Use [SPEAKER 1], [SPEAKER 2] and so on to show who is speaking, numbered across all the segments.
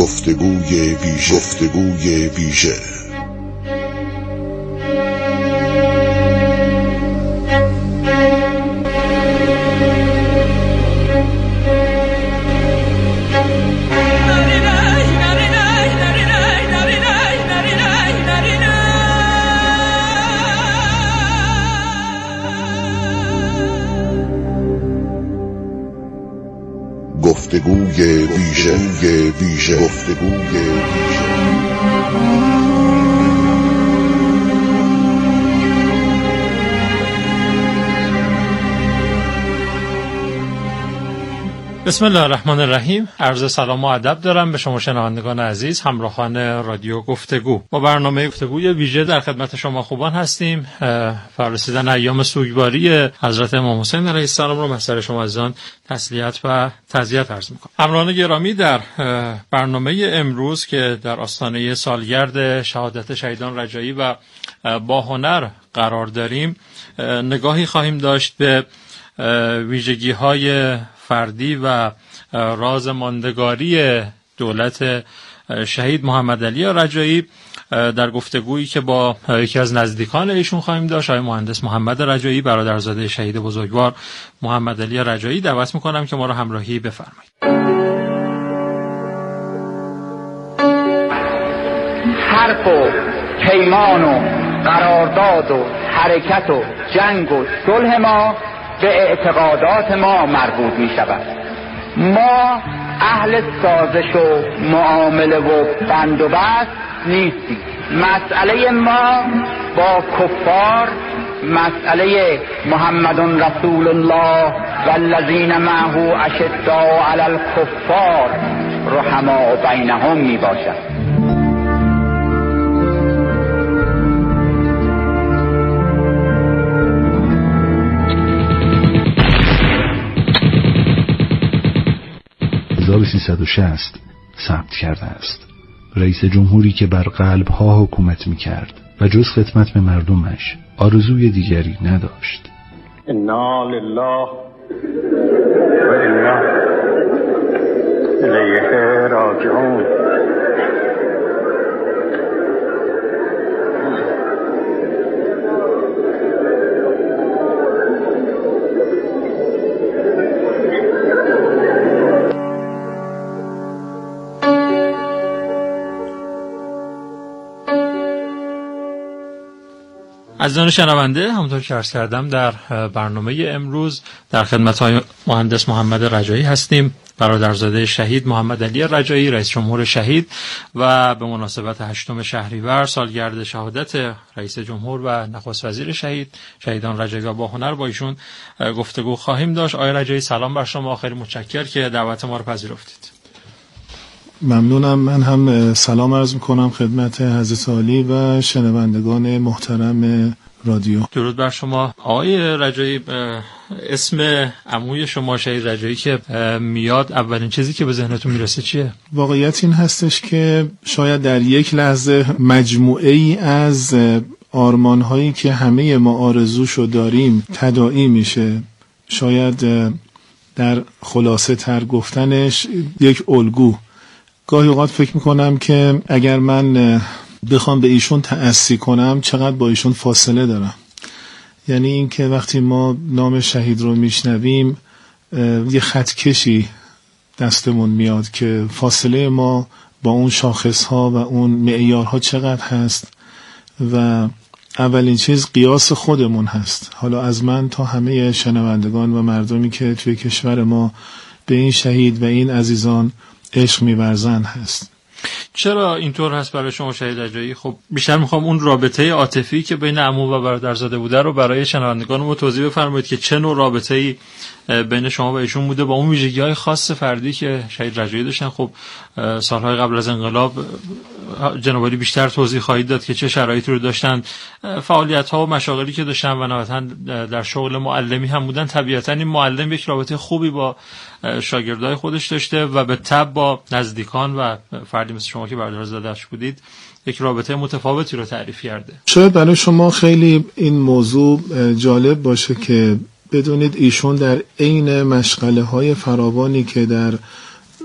[SPEAKER 1] گفتگوی ویژه. گفتگوی ویژه.
[SPEAKER 2] بسم الله الرحمن الرحیم. عرض سلام و ادب دارم به شما شنوندگان عزیز، همراهان رادیو گفتگو. با برنامه گفتگوی ویژه در خدمت شما خوبان هستیم. فرارسیدن ایام سوگواری حضرت امام حسین علیه السلام رو محضر شما عزیزان تسلیت و تعزیت عرض می‌کنم. همراهان گرامی، در برنامه امروز که در آستانه سالگرد شهادت شهیدان رجایی و باهنر قرار داریم، نگاهی خواهیم داشت به ویژگی‌های فردی و راز ماندگاری دولت شهید محمد علی رجایی در گفتگویی که با یکی از نزدیکان ایشون خواهیم داشت، آقای مهندس محمد رجایی، برادرزاده شهید بزرگوار محمد علی رجایی. دعوت میکنم که ما را همراهی بفرمایید.
[SPEAKER 3] حرف و پیمان و قرارداد و حرکت و جنگ و صلح ما به اعتقادات ما مربوط می شود. ما اهل سازش و معامله و بند و بست نیستیم. مسئله ما با کفار مسئله محمد رسول الله والذین معه اشداء علی الکفار رحماء بینهم می باشد.
[SPEAKER 4] ثبت کرده است. رئیس جمهوری که بر قلب‌ها حکومت می‌کرد و جز خدمت به مردمش آرزوی دیگری نداشت.
[SPEAKER 5] انا لله و انا الیه راجعون.
[SPEAKER 2] عزیزان شنونده، همونطور که عرض کردم در برنامه امروز در خدمت های مهندس محمد رجایی هستیم، برادرزاده شهید محمد علی رجایی، رئیس جمهور شهید، و به مناسبت 8 شهریور سالگرد شهادت رئیس جمهور و نخست وزیر شهیدان رجایی و باهنر با ایشون گفتگو خواهیم داشت. آقای رجایی، سلام بر شما، خیلی متشکرم که دعوت ما رو پذیرفتید.
[SPEAKER 6] ممنونم. من هم سلام عرض میکنم خدمت حضرت عالی و شنوندگان محترم رادیو.
[SPEAKER 2] درود بر شما. آقای رجایی، اسم عموی شما شهید رجایی که میاد، اولین چیزی که به ذهنتون میرسه چیه؟
[SPEAKER 6] واقعیت این هستش که شاید در یک لحظه مجموعه ای از آرمان‌هایی که همه ما آرزوشو داریم تداعی میشه. شاید در خلاصه تر گفتنش یک الگو. گاهی اوقات فکر میکنم که اگر من بخوام به ایشون تأسی کنم چقدر با ایشون فاصله دارم. یعنی این که وقتی ما نام شهید رو میشنویم یه خطکشی دستمون میاد که فاصله ما با اون شاخصها و اون معیارها چقدر هست و اولین چیز قیاس خودمون هست. حالا از من تا همه شنوندگان و مردمی که توی کشور ما به این شهید و این عزیزان عشق می‌ورزن هست.
[SPEAKER 2] چرا اینطور هست برای شما شهید رجایی؟ خب بیشتر میخوام اون رابطه عاطفی که بین عمو و برادرزاده بوده رو برای شنوندگانمون توضیح بفرمایید که چه نوع رابطه‌ای بین شما و ایشون بوده با اون ویژگی‌های خاص فردی که شهید رجایی داشتن. خب سالهای قبل از انقلاب جناب عالی بیشتر توضیح خواهید داد که چه شرایطی رو داشتن، فعالیت‌ها و مشاغلی که داشتن و نهایتاً در شغل معلمی هم بودن. طبیعتاً این معلم یک رابطه خوبی با شاگردای خودش داشته و به تبع با نزدیکان و فردی مثل شما که برادرزاده‌اش بودید یک رابطه متفاوتی رو تعریف کرده.
[SPEAKER 6] شاید برای شما خیلی این موضوع جالب باشه که بدونید ایشون در عین مشغله‌های فراوانی که در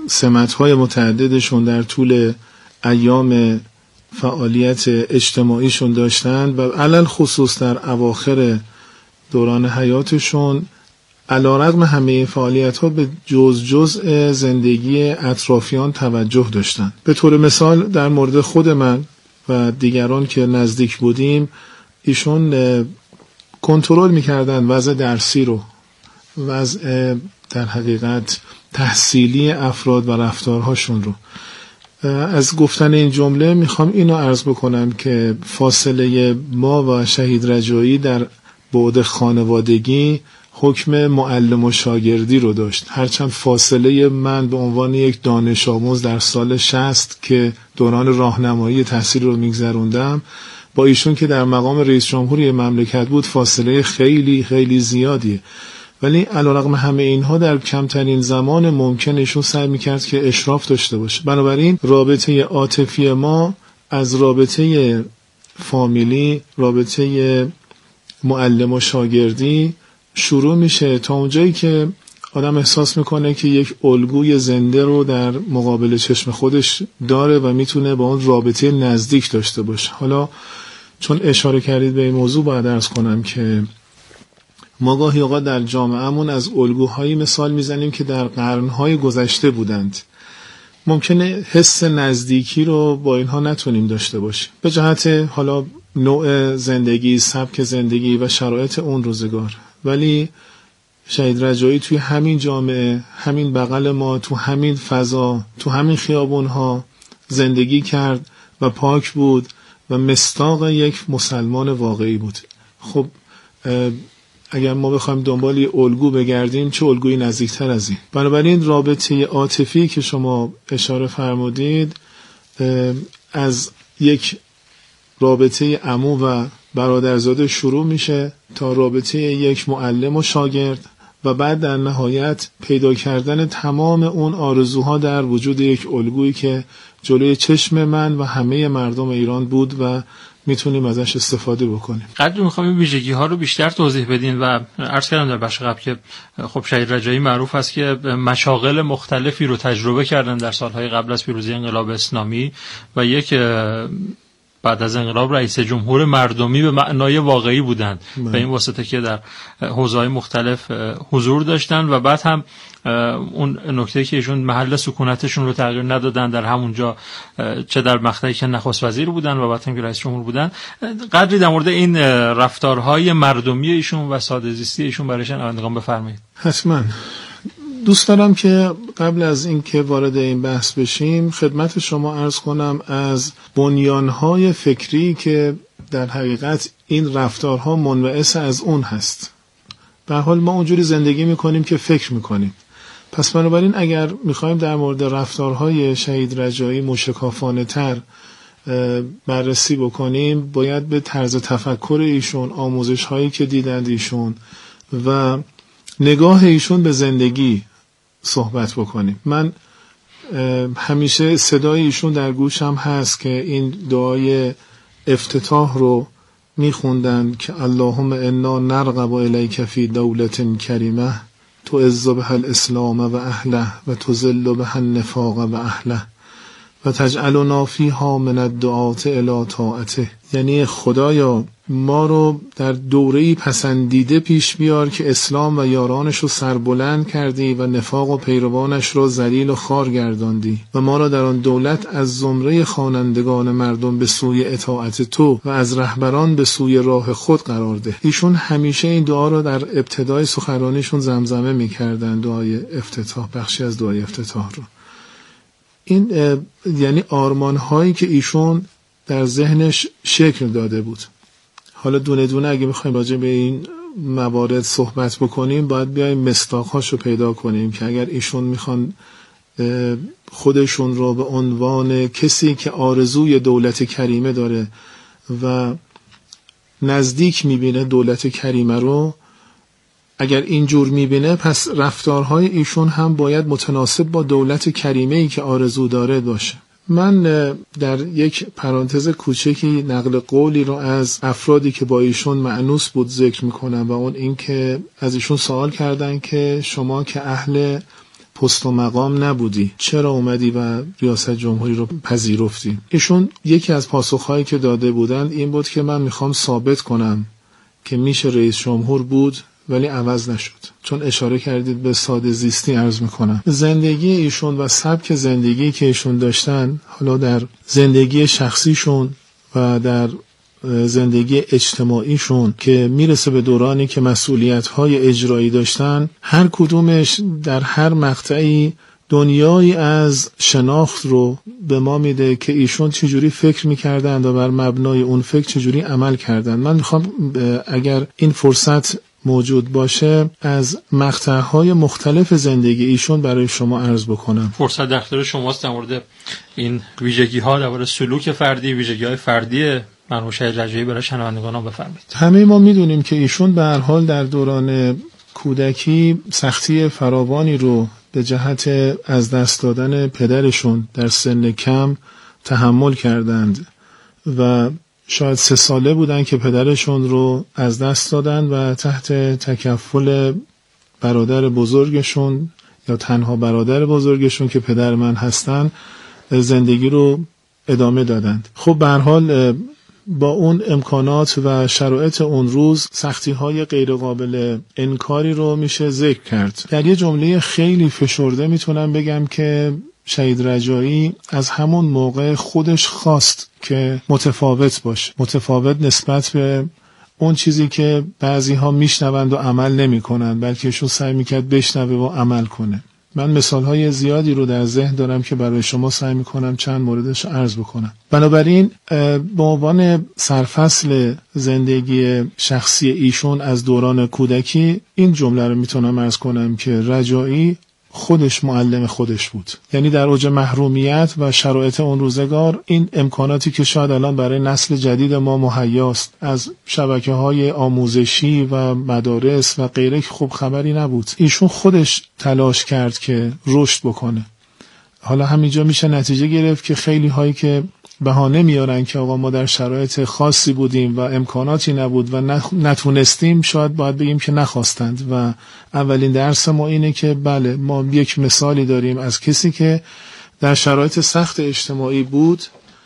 [SPEAKER 6] سمت‌های متعددشون در طول ایام فعالیت اجتماعیشون داشتن و علل خصوص در اواخر دوران حیاتشون علیرغم همه این فعالیت‌ها به جزء زندگی اطرافیان توجه داشتن. به طور مثال در مورد خود من و دیگران که نزدیک بودیم، ایشون کنترل می‌کردن وضع درسی رو، وضع در حقیقت تحصیلی افراد و رفتارهاشون رو. از گفتن این جمله میخوام اینو عرض بکنم که فاصله ما و شهید رجایی در بعد خانوادگی حکم معلم و شاگردی رو داشت. هرچند فاصله من به عنوان یک دانش آموز در سال 60 که دوران راهنمایی تحصیل رو میگذروندم با ایشون که در مقام رئیس جمهوری مملکت بود فاصله خیلی خیلی زیادیه، ولی علیرغم همه اینها در کمترین زمان ممکن ایشون سعی میکرد که اشراف داشته باشه. بنابراین رابطه عاطفی ما از رابطه فامیلی، رابطه معلم و شاگردی شروع میشه تا اونجایی که آدم احساس میکنه که یک الگوی زنده رو در مقابل چشم خودش داره و میتونه با اون رابطه نزدیک داشته باشه. حالا چون اشاره کردید به این موضوع باید عرض کنم که ما گاهی اوقات در جامعهمون از الگوهایی مثال میزنیم که در قرنهای گذشته بودند. ممکنه حس نزدیکی رو با اینها نتونیم داشته باشیم به جهت حالا نوع زندگی، سبک زندگی و شرایط اون روزگار، ولی شهید رجایی توی همین جامعه، همین بغل ما، تو همین فضا، تو همین خیابونها زندگی کرد و پاک بود و مصداق یک مسلمان واقعی بود. خب اگر ما بخوایم دنبال یه الگو بگردیم چه الگویی نزدیکتر از این؟ بنابراین رابطه عاطفی که شما اشاره فرمودید از یک رابطه عمو و برادرزاده شروع میشه تا رابطه یک معلم و شاگرد و بعد در نهایت پیدا کردن تمام اون آرزوها در وجود یک الگویی که جلوی چشم من و همه مردم ایران بود و میتونیم ازش استفاده بکنیم.
[SPEAKER 2] قدر میخوام این ویژگی ها رو بیشتر توضیح بدین و عرض کردم در بخش قبل که خب شهید رجایی معروف است که مشاغل مختلفی رو تجربه کردن در سالهای قبل از پیروزی انقلاب اسلامی و یک بعد از انقلاب رئیس جمهور مردمی به معنای واقعی بودند به این واسطه که در حوزه‌های مختلف حضور داشتن و بعد هم اون نکته که ایشون محل سکونتشون رو تغییر ندادن در همونجا، چه در مقطعی که نخست وزیر بودن و بعد هم که رئیس جمهور بودن. قدری در مورد این رفتارهای مردمی ایشون و ساده زیستی ایشون برای شنوندگان بفرمایید.
[SPEAKER 6] حتما دوست دارم که قبل از اینکه وارد این بحث بشیم خدمت شما عرض کنم از بنیانهای فکری که در حقیقت این رفتارها منبعث از اون هست. به هر حال ما اونجوری زندگی میکنیم که فکر میکنیم. پس بنابراین اگر میخوایم در مورد رفتارهای شهید رجایی موشکافانه تر بررسی بکنیم باید به طرز تفکر ایشون، آموزش هایی که دیدند ایشون و نگاه ایشون به زندگی صحبت بکنیم. من همیشه صدای ایشون در گوشم هست که این دعای افتتاح رو میخوندن که اللهم انا نرغب الیک فی دولت کریمه تعز بها الاسلام و اهله و تذل بها النفاق و اهله و تجعلنا فیها من الدعاة الی طاعته. یعنی خدایا ما رو در دوره‌ای پسندیده پیش بیار که اسلام و یارانش رو سربلند کردی و نفاق و پیروانش رو ذلیل و خوار گرداندی و ما را در آن دولت از زمره خوانندگان مردم به سوی اطاعت تو و از رهبران به سوی راه خود قرار ده. ایشون همیشه این دعا رو در ابتدای سخنرانیشون زمزمه می‌کردن، دعای افتتاح، بخشی از دعای افتتاح رو. این یعنی آرمان‌هایی که ایشون در ذهنش شکل داده بود. حالا دونه دونه اگه میخوایم راجع به این موارد صحبت بکنیم باید بیایم مصداق‌هاش رو پیدا کنیم که اگر ایشون میخوان خودشون رو به عنوان کسی که آرزوی دولت کریمه داره و نزدیک میبینه دولت کریمه رو، اگر اینجور میبینه پس رفتارهای ایشون هم باید متناسب با دولت کریمه‌ای که آرزو داره باشه. من در یک پرانتز کوچکی نقل قولی رو از افرادی که با ایشون مأنوس بود ذکر میکنم و اون این که از ایشون سوال کردن که شما که اهل پست و مقام نبودی، چرا اومدی و ریاست جمهوری رو پذیرفتی؟ ایشون یکی از پاسخهایی که داده بودند این بود که من میخوام ثابت کنم که میشه رئیس جمهور بود ولی عوض نشد. چون اشاره کردید به ساده زیستی، عرض میکنم زندگی ایشون و سبک زندگی که ایشون داشتن، حالا در زندگی شخصیشون و در زندگی اجتماعیشون که میرسه به دورانی که مسئولیت‌های اجرایی داشتن، هر کدومش در هر مقطعی دنیایی از شناخت رو به ما میده که ایشون چجوری فکر میکردن و بر مبنای اون فکر چجوری عمل کردن. من میخوام اگر این فرصت موجود باشه از مقطعهای مختلف زندگی ایشون برای شما عرض بکنم.
[SPEAKER 2] فرصت در اختیار شماست در مورد این ویژگی‌ها، در مورد سلوک فردی، ویژگی‌های فردی مرحوم شهید رجایی برای شنوندگانان بفرمایید.
[SPEAKER 6] همه ما میدونیم که ایشون به هر حال در دوران کودکی سختی فراوانی رو به جهت از دست دادن پدرشون در سن کم تحمل کردند و شاید 3 ساله بودن که پدرشون رو از دست دادن و تحت تکفل برادر بزرگشون یا تنها برادر بزرگشون که پدر من هستن زندگی رو ادامه دادند. خب به هر حال با اون امکانات و شرایط اون روز سختی‌های غیر قابل انکاری رو میشه ذکر کرد. در یه جمله خیلی فشرده میتونم بگم که شهید رجایی از همون موقع خودش خواست که متفاوت باشه، متفاوت نسبت به اون چیزی که بعضی ها میشنوند و عمل نمی کنند، بلکه ایشون سعی میکرد بشنوه و عمل کنه. من مثالهای زیادی رو در ذهن دارم که برای شما سعی میکنم چند موردش عرض بکنم. بنابراین به عنوان سرفصل زندگی شخصی ایشون از دوران کودکی این جمله رو میتونم عرض کنم که رجایی خودش معلم خودش بود. یعنی در اوج محرومیت و شرایط اون روزگار این امکاناتی که شاید الان برای نسل جدید ما مهیاست از شبکه‌های آموزشی و مدارس و غیره خوب خبری نبود. ایشون خودش تلاش کرد که رشد بکنه. حالا همینجا میشه نتیجه گرفت که خیلی هایی که بهانه میارن که آقا ما در شرایط خاصی بودیم و امکاناتی نبود و نتونستیم، شاید باید بگیم که نخواستند. و اولین درس ما اینه که بله، ما یک مثالی داریم از کسی که در شرایط سخت اجتماعی بود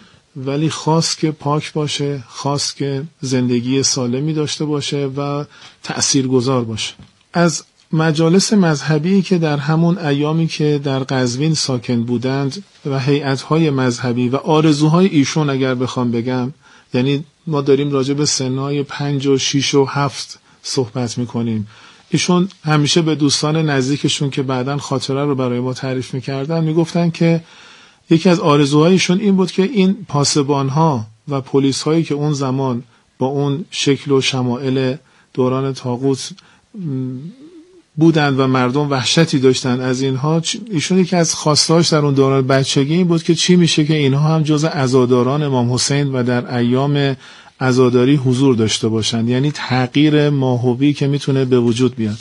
[SPEAKER 6] ولی خواست که پاک باشه، خواست که زندگی سالمی داشته باشه و تأثیرگذار باشه. از مجالس مذهبی که در همون ایامی که در قزوین ساکن بودند و هیئت‌های مذهبی و آرزوهای ایشون اگر بخوام بگم، یعنی ما داریم راجع به سنهای 5 و 6 و 7 صحبت میکنیم. ایشون همیشه به دوستان نزدیکشون که بعداً خاطره رو برای ما تعریف میکردن میگفتن که یکی از آرزوهایشون این بود که این پاسبانها و پلیس‌هایی که اون زمان با اون شکل و شمائل دوران طاغوت بودند و مردم وحشتی داشتن از اینها، ایشون یکی از خواستهاش در اون دوران بچگی این بود که چی میشه که اینها هم جز عزاداران امام حسین و در ایام عزاداری حضور داشته باشند. یعنی تغییر ماهوی که میتونه به وجود بیاد.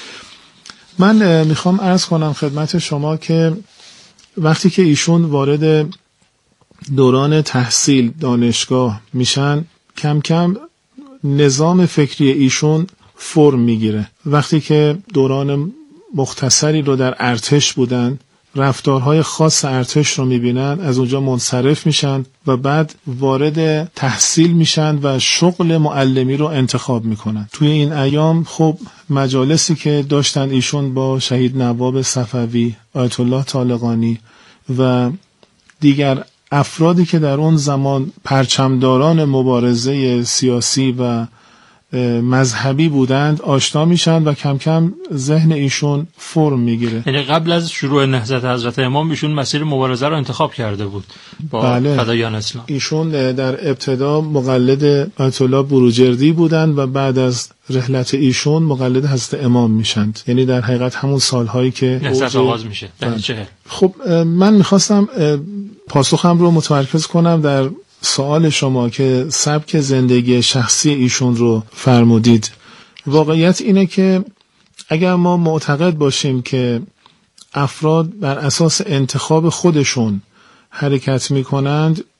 [SPEAKER 6] من میخوام عرض کنم خدمت شما که وقتی که ایشون وارد دوران تحصیل دانشگاه میشن، کم کم نظام فکری ایشون فرم میگیره. وقتی که دوران مختصری رو در ارتش بودن، رفتارهای خاص ارتش رو میبینن، از اونجا منصرف میشن و بعد وارد تحصیل میشن و شغل معلمی رو انتخاب میکنن. توی این ایام خب مجالسی که داشتن ایشون با شهید نواب صفوی، آیت الله طالقانی و دیگر افرادی که در اون زمان پرچمداران مبارزه سیاسی و مذهبی بودند آشنا میشن و کم کم ذهن ایشون فرم میگیره.
[SPEAKER 2] یعنی قبل از شروع نهضت حضرت امام ایشون مسیر مبارزه رو انتخاب کرده بود با فدایان اسلام.
[SPEAKER 6] ایشون در ابتدا مقلد آیت الله بروجردی بودند و بعد از رحلت ایشون مقلد حضرت امام میشند. یعنی در حقیقت همون سالهایی که
[SPEAKER 2] نهضت آغاز میشه.
[SPEAKER 6] خب من میخواستم پاسخم رو متمرکز کنم در سوال شما که سبک زندگی شخصی ایشون رو فرمودید. واقعیت اینه که اگر ما معتقد باشیم که افراد بر اساس انتخاب خودشون حرکت می کنند،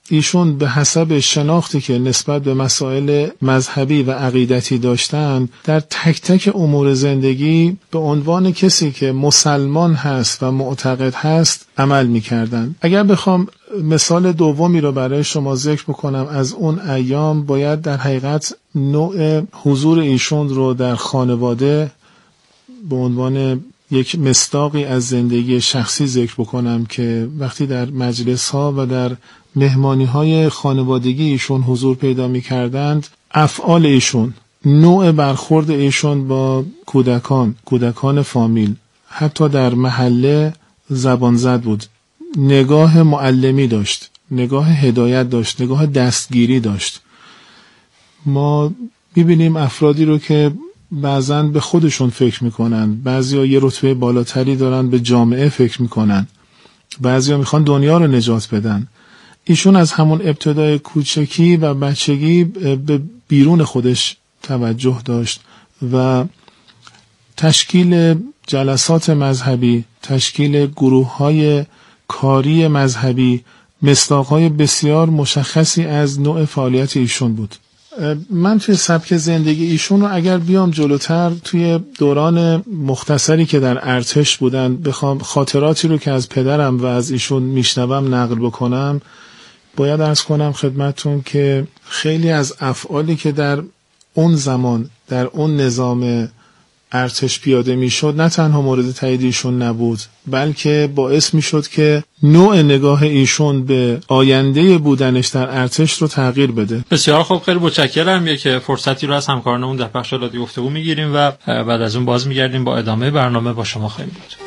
[SPEAKER 6] ایشون به حسب شناختی که نسبت به مسائل مذهبی و عقیدتی داشتن در تک تک امور زندگی به عنوان کسی که مسلمان هست و معتقد هست عمل می‌کردند. اگر بخوام مثال دومی رو برای شما ذکر بکنم از اون ایام، باید در حقیقت نوع حضور ایشون رو در خانواده به عنوان یک مصداقی از زندگی شخصی ذکر بکنم که وقتی در مجلس ها و در مهمانی های خانوادگی ایشون حضور پیدا می کردند، افعال ایشون، نوع برخورد ایشون با کودکان فامیل، حتی در محله زبان زد بود، نگاه معلمی داشت، نگاه هدایت داشت، نگاه دستگیری داشت. ما ببینیم افرادی رو که بعضاً به خودشون فکر میکنن، بعضیا یه رتبه بالاتری دارن به جامعه فکر میکنن، بعضیا میخوان دنیا رو نجات بدن. ایشون از همون ابتدای کوچکی و بچگی به بیرون خودش توجه داشت و تشکیل جلسات مذهبی، تشکیل گروه‌های کاری مذهبی مصداق‌های بسیار مشخصی از نوع فعالیت ایشون بود. من توی سبک زندگی ایشون رو اگر بیام جلوتر توی دوران مختصری که در ارتش بودن بخوام خاطراتی رو که از پدرم و از ایشون میشنوم نقل بکنم، باید عرض کنم خدمتتون که خیلی از افعالی که در اون زمان در اون نظام ارتش پیاده میشد نه تنها مورد تایید ایشون نبود، بلکه باعث میشد که نوع نگاه ایشون به آینده بودنش در ارتش رو تغییر بده.
[SPEAKER 2] بسیار خوب، خیلی متشکرم. که فرصتی رو از همکارانمون در بخش رادیو گفتگو میگیریم و بعد از اون باز میگردیم با ادامه برنامه. با شما خیلی بود.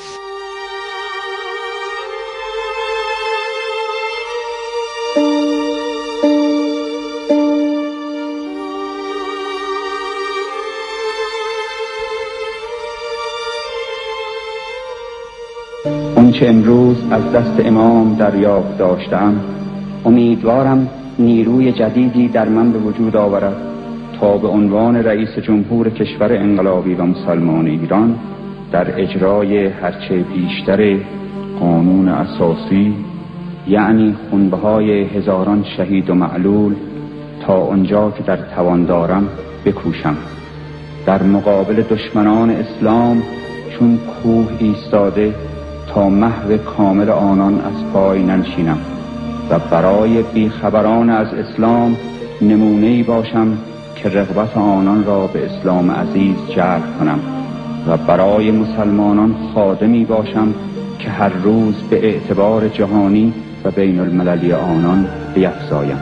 [SPEAKER 3] چه امروز از دست امام دریافت داشتم، امیدوارم نیروی جدیدی در من به وجود آورد تا به عنوان رئیس جمهور کشور انقلابی و مسلمان ایران در اجرای هرچه بیشتر قانون اساسی، یعنی خونبهای هزاران شهید و معلول، تا آنجا که در توان دارم بکوشم. در مقابل دشمنان اسلام چون کوه ایستاده تا محو کامل آنان از پای ننشینم و برای بیخبران از اسلام نمونه‌ای باشم که رغبت آنان را به اسلام عزیز جلب کنم و برای مسلمانان خادمی باشم که هر روز به اعتبار جهانی و بین المللی آنان بیفزایم.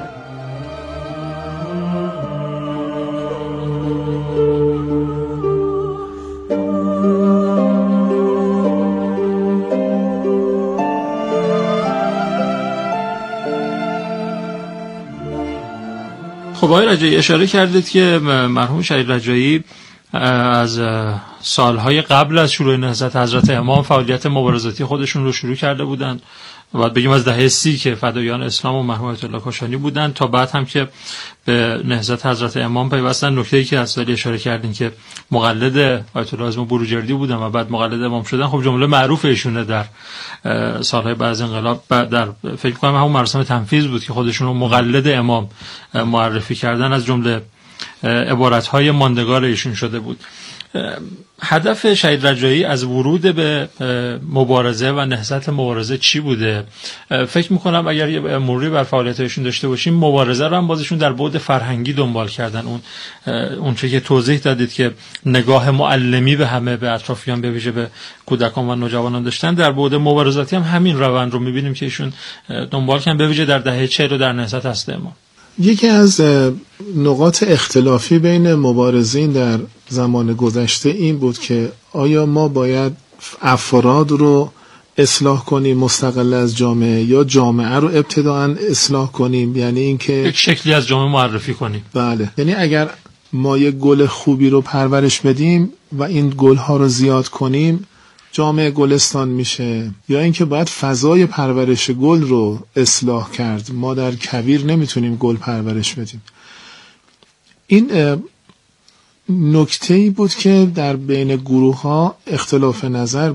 [SPEAKER 2] خب آقای رجایی اشاره کردید که مرحوم شهید رجایی از سالهای قبل از شروع نهضت حضرت امام فعالیت مبارزاتی خودشون رو شروع کرده بودند و بعد بگیم از دهه 30 که فدایان اسلام و مرحوم آیت الله کاشانی بودند تا بعد هم که به نهضت حضرت امام پیوستن. نکته‌ای که از سالی اشاره کردین که مقلد آیت الله اعظم بروجردی بودن و بعد مقلد امام شدن، خب جمله معروف ایشونه در سالهای بعد از انقلاب در فکر کنم همون مراسم تنفیذ بود که خودشون رو مقلد امام معرفی کردن، از جمله عبارت‌های ماندگار ایشون شده بود. هدف شهید رجایی از ورود به مبارزه و نهضت مبارزه چی بوده؟ فکر میکنم اگر یه مروری بر فعالیت‌هاشون داشته باشیم، مبارزه رو هم بازشون در بعد فرهنگی دنبال کردن. اون چه که توضیح دادید که نگاه معلمی به همه، به اطرافیان، به ویژه به کودکان و نوجوانان داشتن، در بعد مبارزاتی هم همین روند رو میبینیم که ایشون دنبال کردن، به ویژه در دهه 40 در نهضت حضرت امام.
[SPEAKER 6] یکی از نقاط اختلافی بین مبارزین در زمان گذشته این بود که آیا ما باید افراد رو اصلاح کنیم مستقل از جامعه یا جامعه رو ابتداءً اصلاح کنیم، یعنی اینکه
[SPEAKER 2] یک شکلی از جامعه معرفی کنیم.
[SPEAKER 6] بله، یعنی اگر ما یک گل خوبی رو پرورش بدیم و این گل‌ها رو زیاد کنیم جامعه گلستان میشه، یا اینکه باید فضای پرورش گل رو اصلاح کرد. ما در کویر نمیتونیم گل پرورش بدیم. این نکته‌ای بود که در بین گروه‌ها اختلاف نظر بود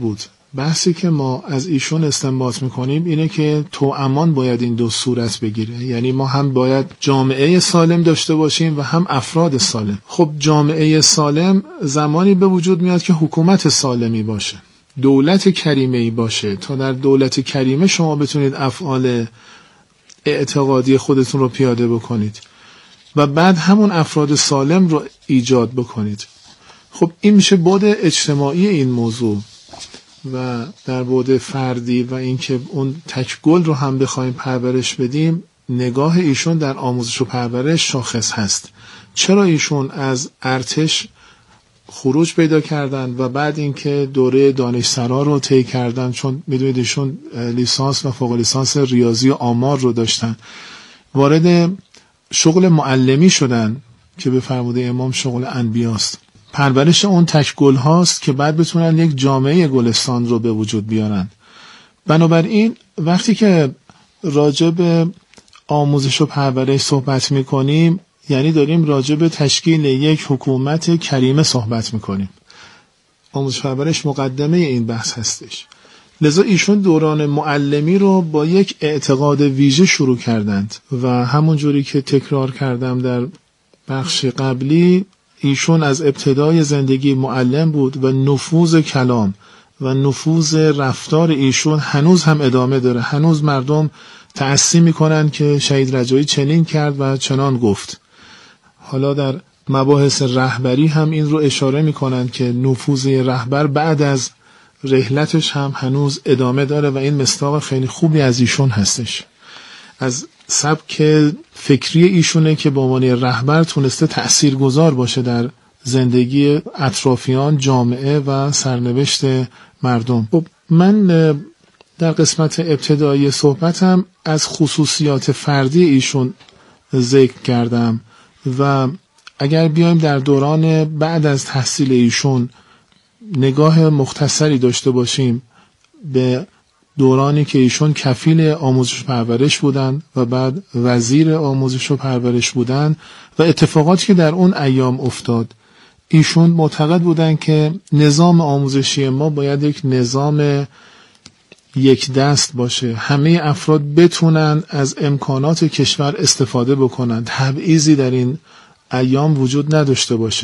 [SPEAKER 6] بحثی که ما از ایشون استنباط میکنیم اینه که توامان باید این دو صورت بگیره، یعنی ما هم باید جامعه سالم داشته باشیم و هم افراد سالم. خب جامعه سالم زمانی به وجود میاد که حکومت سالمی باشه، دولت کریمه‌ای باشه، تا در دولت کریمه شما بتونید افعال اعتقادی خودتون رو پیاده بکنید و بعد همون افراد سالم رو ایجاد بکنید. خب این میشه بعد اجتماعی این موضوع. و در بعد فردی و اینکه اون تک گل رو هم بخوایم پرورش بدیم، نگاه ایشون در آموزش و پرورش شاخص هست. چرا ایشون از ارتش خروج پیدا کردن و بعد اینکه دوره دانشسرا رو طی کردن، چون میدونید ایشون لیسانس و فوق لیسانس ریاضی و آمار رو داشتن، وارد شغل معلمی شدن که به فرموده امام شغل انبیاست. پرورش اون تک گل هاست که بعد بتونن یک جامعه گلستان رو به وجود بیارن. بنابراین وقتی که راجع به آموزش و پرورش صحبت میکنیم، یعنی داریم راجع به تشکیل یک حکومت کریمه صحبت میکنیم. آموزش و پرورش مقدمه این بحث هستش. لذا ایشون دوران معلمی رو با یک اعتقاد ویژه شروع کردند و همون جوری که تکرار کردم در بخش قبلی، ایشون از ابتدای زندگی معلم بود و نفوذ کلام و نفوذ رفتار ایشون هنوز هم ادامه داره. هنوز مردم تأسی میکنن که شهید رجایی چنین کرد و چنان گفت. حالا در مباحث رهبری هم این رو اشاره میکنن که نفوذ رهبر بعد از رحلتش هم هنوز ادامه داره و این مصداق خیلی خوبی از ایشون هستش. از سبک فکری ایشونه که به عنوان رهبر تونسته تأثیرگذار باشه در زندگی اطرافیان، جامعه و سرنوشت مردم. خب من در قسمت ابتدایی صحبتم از خصوصیات فردی ایشون ذکر کردم و اگر بیایم در دوران بعد از تحصیل ایشون نگاه مختصری داشته باشیم به دورانی که ایشون کفیل آموزش و پرورش بودن و بعد وزیر آموزش و پرورش بودن و اتفاقاتی که در اون ایام افتاد، ایشون معتقد بودن که نظام آموزشی ما باید یک نظام یک دست باشه، همه افراد بتونن از امکانات کشور استفاده بکنن، تبعیضی در این ایام وجود نداشته باشه.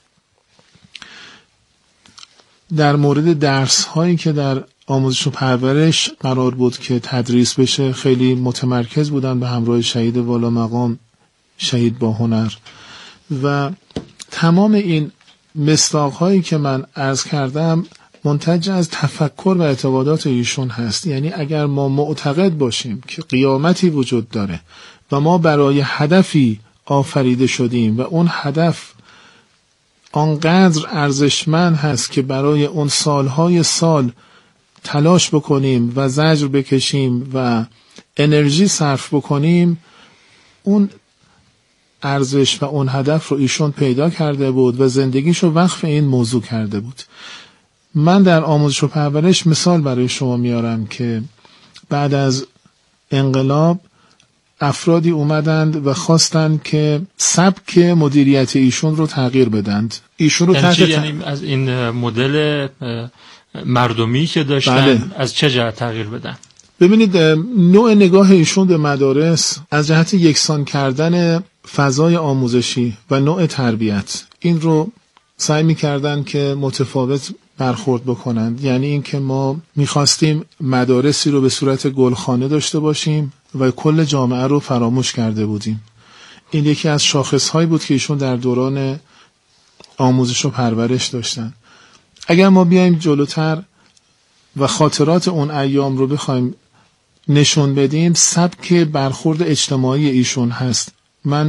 [SPEAKER 6] در مورد درس هایی که در آموزش و پرورش قرار بود که تدریس بشه خیلی متمرکز بودن به همراه شهید والا مقام، شهید با هنر، و تمام این مصداق هایی که من عرض کردم منتج از تفکر و اعتقادات ایشون هست. یعنی اگر ما معتقد باشیم که قیامتی وجود داره و ما برای هدفی آفریده شدیم و اون هدف آنقدر ارزشمند هست که برای اون سالهای سال تلاش بکنیم و زجر بکشیم و انرژی صرف بکنیم، اون ارزش و اون هدف رو ایشون پیدا کرده بود و زندگیشو وقف این موضوع کرده بود. من در آموزش و پرورش مثال برای شما میارم که بعد از انقلاب افرادی اومدند و خواستند که سبک مدیریت ایشون رو تغییر بدند. ایشون رو
[SPEAKER 2] یعنی از این مدل مردمی که داشتن
[SPEAKER 6] بله.
[SPEAKER 2] از چه جهت تغییر بدن؟
[SPEAKER 6] ببینید نوع نگاه ایشون به مدارس از جهت یکسان کردن فضای آموزشی و نوع تربیت، این رو سعی می‌کردن که متفاوت برخورد بکنند. یعنی این که ما می‌خواستیم مدارسی رو به صورت گلخانه داشته باشیم و کل جامعه رو فراموش کرده بودیم. این یکی از شاخص‌هایی بود که ایشون در دوران آموزش و پرورش داشتن. اگر ما بیایم جلوتر و خاطرات اون ایام رو بخوایم نشون بدیم، سبک برخورد اجتماعی ایشون هست. من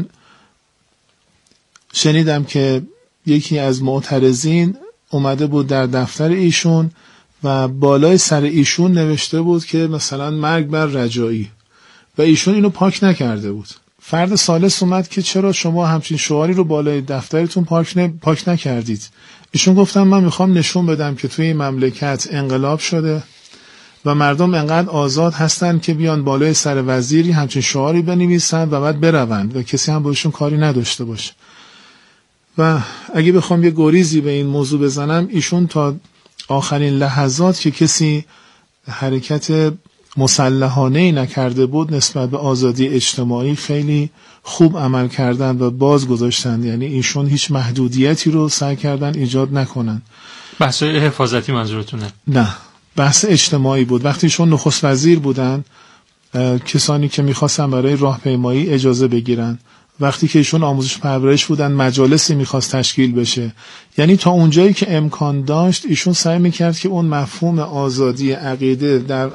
[SPEAKER 6] شنیدم که یکی از معترضین اومده بود در دفتر ایشون و بالای سر ایشون نوشته بود که مثلا مرگ بر رجایی، و ایشون اینو پاک نکرده بود. فرد ثالث اومد که چرا شما همچین شعاری رو بالای دفترتون پاک نکردید. ایشون گفتم من میخوام نشون بدم که توی این مملکت انقلاب شده و مردم انقدر آزاد هستن که بیان بالای سر وزیری همچین شعاری بنویسن و بعد بروند و کسی هم باشون کاری نداشته باشه. و اگه بخوام یه گریزی به این موضوع بزنم، ایشون تا آخرین لحظات که کسی حرکت مسلحانه‌ای نکرده بود نسبت به آزادی اجتماعی خیلی خوب عمل کردن و باز گذاشتن، یعنی ایشون هیچ محدودیتی رو سعی کردن ایجاد نکنن.
[SPEAKER 2] بحث‌های حفاظتی منظورتونه؟ نه،
[SPEAKER 6] بحث اجتماعی بود. وقتی ایشون نخست وزیر بودن کسانی که میخواستن برای راهپیمایی اجازه بگیرن، وقتی که ایشون آموزش پرورش بودن مجالسی میخواست تشکیل بشه، یعنی تا اونجایی که امکان داشت ایشون سعی میکرد که اون مفهوم آزادی عقیده در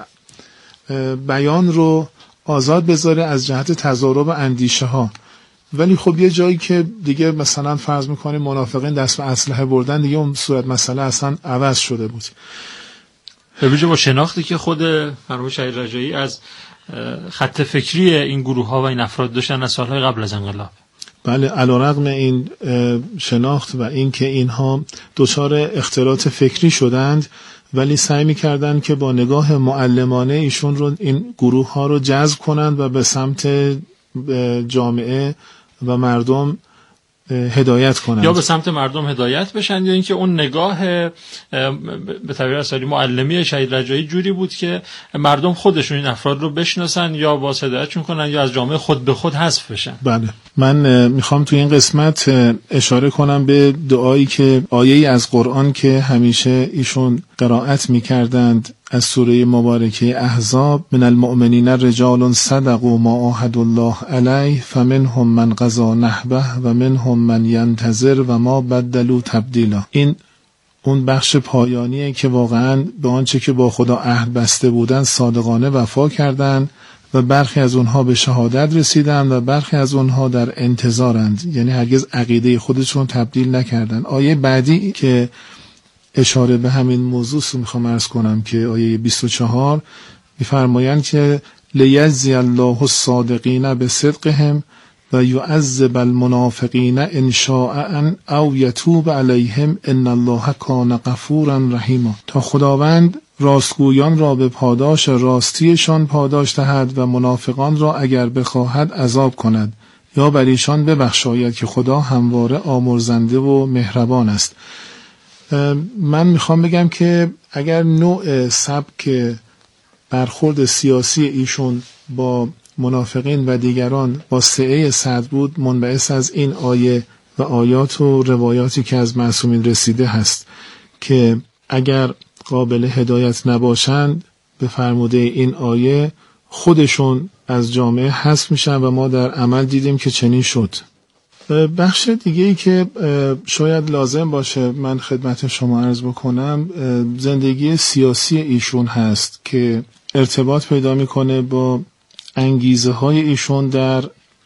[SPEAKER 6] بیان رو آزاد بذاره از جهت تضارب اندیشه ها. ولی خب یه جایی که دیگه مثلا فرض میکنیم منافقین دست به اسلحه بردن، دیگه اون صورت مسئله اصلا عوض شده بود.
[SPEAKER 2] به ویژه با شناختی که خود مرحوم شهید رجایی از خط فکری این گروه ها و این افراد داشتن از سالهای قبل از انقلاب.
[SPEAKER 6] بله، علیرغم این شناخت و این که اینها دچار اختلاط فکری شدند، ولی سعی می‌کردن که با نگاه معلمانه ایشون رو این گروه ها رو جذب کنند و به سمت جامعه و مردم هدایت کنند،
[SPEAKER 2] یا به سمت مردم هدایت بشن، یا اینکه اون نگاه به تعبیر اصلی معلمی شهید رجایی جوری بود که مردم خودشون این افراد رو بشناسن یا باز هدایتشون کنن یا از جامعه خود به خود حذف بشن.
[SPEAKER 6] بله، من میخوام تو این قسمت اشاره کنم به دعایی که آیه‌ای از قرآن که همیشه ایشون قرائت میکردند از سوره مبارکه احزاب: من المؤمنین رجال صدقوا ما عاهدوا الله علیه فمنهم من قضی نحبه و منهم من ینتظر و ما بدلوا تبدیلا. این اون بخش پایانیه که واقعا به آنچه که با خدا عهد بسته بودن صادقانه وفا کردند و برخی از اونها به شهادت رسیدند و برخی از اونها در انتظارند، یعنی هرگز عقیده خودشون تبدیل نکردند. آیه بعدی که اشاره به همین موضوع رو میخوام عرض کنم که آیه 24 میفرمایند که لیجزی الله الصادقین بصدقهم و یعذب المنافقین ان شاء او یتوب علیهم ان الله کان غفورا رحیما. تا خداوند راستگویان را به پاداش راستیشان پاداش دهد و منافقان را اگر بخواهد عذاب کند یا بر ایشان ببخشاید که خدا همواره آمرزنده و مهربان است. من میخوام بگم که اگر نوع سبک برخورد سیاسی ایشون با منافقین و دیگران با سعه صدر بود، منبعث از این آیه و آیات و روایاتی که از معصومین رسیده هست که اگر قابل هدایت نباشند به فرموده این آیه خودشون از جامعه حذف میشن و ما در عمل دیدیم که چنین شد. بخش دیگه‌ای که شاید لازم باشه من خدمت شما عرض بکنم زندگی سیاسی ایشون هست که ارتباط پیدا میکنه با انگیزه های ایشون در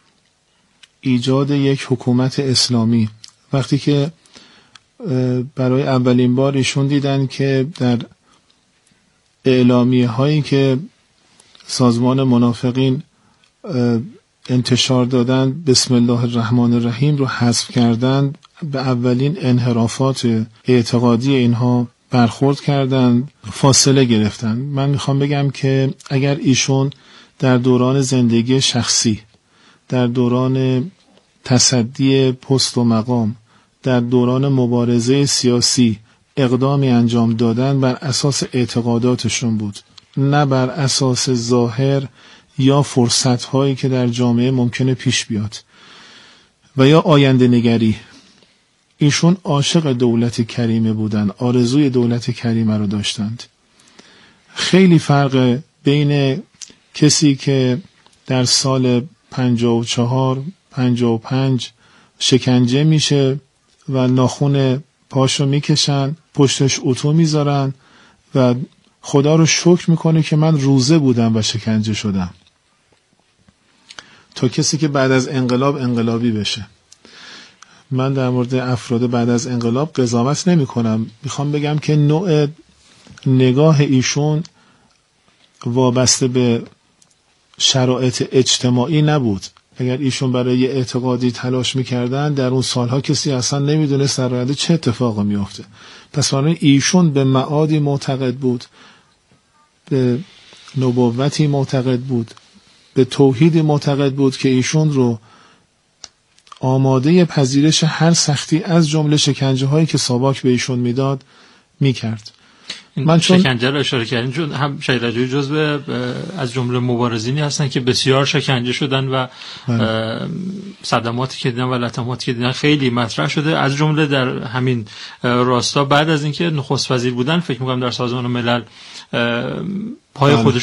[SPEAKER 6] ایجاد یک حکومت اسلامی. وقتی که برای اولین بار ایشون دیدن که در اعلامیه هایی که سازمان منافقین انتشار دادن بسم الله الرحمن الرحیم رو حذف کردن، به اولین انحرافات اعتقادی اینها برخورد کردن، فاصله گرفتن. من میخوام بگم که اگر ایشون در دوران زندگی شخصی، در دوران تصدی پست و مقام، در دوران مبارزه سیاسی اقدامی انجام دادن بر اساس اعتقاداتشون بود، نه بر اساس ظاهر یا فرصت‌هایی که در جامعه ممکنه پیش بیاد و یا آینده نگری. ایشون عاشق دولت کریمه بودن، آرزوی دولت کریمه رو داشتند. خیلی فرق بین کسی که در سال 54 55 شکنجه میشه و ناخن پاشو میکشن، پشتش اتو میذارن و خدا رو شکر میکنه که من روزه بودم و شکنجه شدم، تا کسی که بعد از انقلاب انقلابی بشه. من در مورد افراد بعد از انقلاب قضاوت نمی کنم، میخوام بگم که نوع نگاه ایشون وابسته به شرایط اجتماعی نبود. اگر ایشون برای اعتقادی تلاش میکردن در اون سالها کسی اصلا نمیدونست در آینده چه اتفاقی میفته. پس برای ایشون به معادی معتقد بود، به نبوتی معتقد بود، به توحید معتقد بود که ایشون رو آماده پذیرش هر سختی از جمله شکنجه هایی که ساواک به ایشون میداد میکرد. من چون
[SPEAKER 2] شکنجه رو اشاره کردین، چون هم شهید رجایی جزو از جمله مبارزینی هستن که بسیار شکنجه شدن و صدماتی که دیدن و لطماتی که دیدن خیلی مطرح شده. از جمله در همین راستا بعد از اینکه نخست وزیر بودن، فکر می‌کنم در سازمان ملل پای خودش